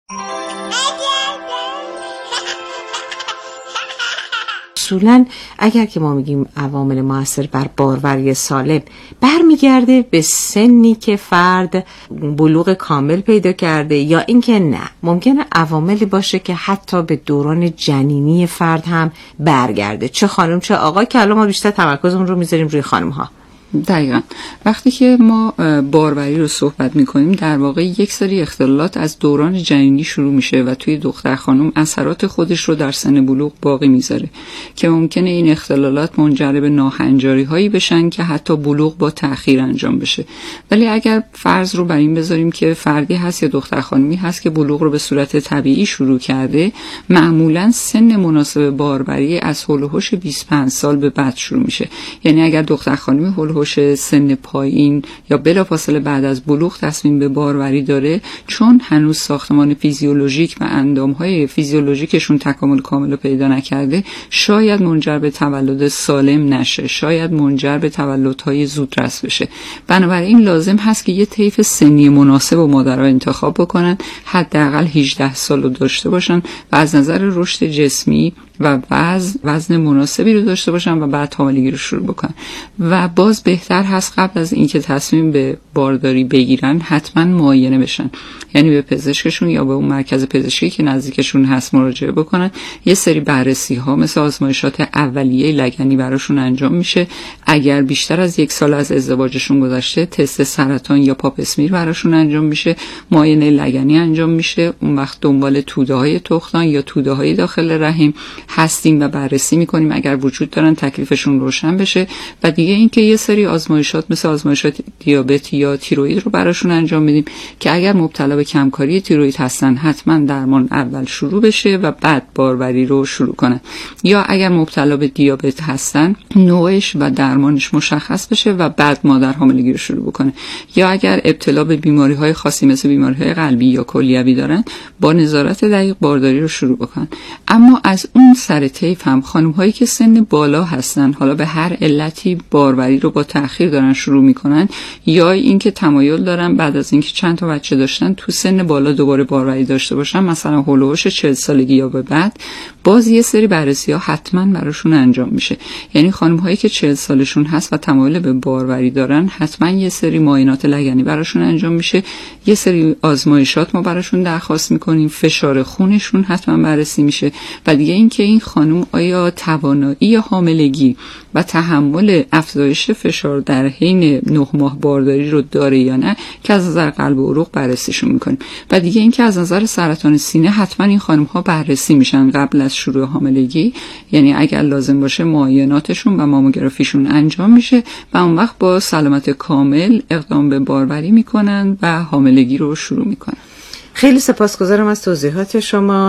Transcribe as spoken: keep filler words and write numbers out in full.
اصولاً اگر که ما میگیم عوامل مؤثر بر باروری سالم برمیگرده به سنی که فرد بلوغ کامل پیدا کرده، یا اینکه نه ممکنه عواملی باشه که حتی به دوران جنینی فرد هم برگرده، چه خانم چه آقا، که الان ما بیشتر تمرکزمون رو میذاریم روی خانم ها. دقیقاً وقتی که ما باروری رو صحبت میکنیم در واقع یک سری اختلالات از دوران جنینی شروع میشه و توی دختر خانم اثرات خودش رو در سن بلوغ باقی میذاره که ممکنه این اختلالات منجر به ناهنجاری هایی بشن که حتی بلوغ با تأخیر انجام بشه. ولی اگر فرض رو بر این بذاریم که فردی هست یا دختر خانمی هست که بلوغ رو به صورت طبیعی شروع کرده، معمولاً سن مناسب باروری از هول و هوش بیست و پنج سال به بعد شروع میشه. یعنی اگر دختر خانمی هول و هوش سن پایین یا بلافاصله بعد از بلوغ تصمیم به باروری داره، چون هنوز ساختمان فیزیولوژیک و اندامهای فیزیولوژیکشون تکامل کامل رو پیدا نکرده، شاید منجر به تولد سالم نشه، شاید منجر به تولدهای زودرس بشه. بنابراین لازم هست که یه طیف سنی مناسب و مادرها انتخاب بکنن، حداقل هجده سال رو داشته باشن و از نظر رشد جسمی و وزن وزن مناسبی رو داشته باشن و بعد حاملگی رو شروع بکنن. و باز بهتر هست قبل از اینکه تصمیم به بارداری بگیرن حتما معاینه بشن، یعنی به پزشکشون یا به اون مرکز پزشکی که نزدیکشون هست مراجعه بکنن. یه سری بررسی ها مثل آزمایشات اولیه لگنی براشون انجام میشه. اگر بیشتر از یک سال از ازدواجشون گذشته، تست سرطان یا پاپ اسمیر براشون انجام میشه، معاینه لگنی انجام میشه. اون وقت دنبال توده های تخمدان یا توده های داخل رحم هستیم و بررسی میکنیم، اگر وجود دارن تکلیفشون روشن بشه. و دیگه اینکه یه سری آزمایشات مثل آزمایشات دیابت یا تیروئید رو براشون انجام میدیم که اگر مبتلا به کمکاری تیروئید هستن حتما درمان اول شروع بشه و بعد باروری رو شروع کنن. یا اگر مبتلا به دیابت هستن نوعش و درمانش مشخص بشه و بعد مادر حاملگی رو شروع بکنه. یا اگر ابتلا به بیماری‌های خاصی مثل بیماری‌های قلبی یا کلیوی دارن، با نظارت دقیق بارداری رو شروع بکنن. اما از اون سر طیف هم خانم‌هایی که سن بالا هستن، حالا به هر علتی باروری رو با تأخیر دارن شروع میکنن، یا اینکه تمایل دارن بعد از اینکه چند تا بچه داشتن تو سن بالا دوباره باروری داشته باشن، مثلا هول و هوش چهل سالگی یا به بعد، باز یه سری بررسی‌ها حتما براشون انجام میشه. یعنی خانم‌هایی که چهل سالشون هست و تمایل به باروری دارن، حتما یه سری معاینات لگنی براشون انجام میشه، یه سری آزمایشات ما براشون درخواست میکنیم، فشار خونشون حتما بررسی میشه. و دیگه اینکه این خانم آیا توانایی حاملگی و تحمل افزایش فشار در حین نه ماه بارداری رو داره یا نه، که از نظر قلب و عروق بررسیشون میکنیم. و دیگه اینکه از نظر سرطان سینه حتما این خانم ها بررسی میشن قبل از شروع حاملگی، یعنی اگر لازم باشه معایناتشون و ماموگرافیشون انجام میشه و اون وقت با سلامت کامل اقدام به باروری میکنن و حاملگی رو شروع میکنن. خیلی سپاسگزارم از توضیحات شما.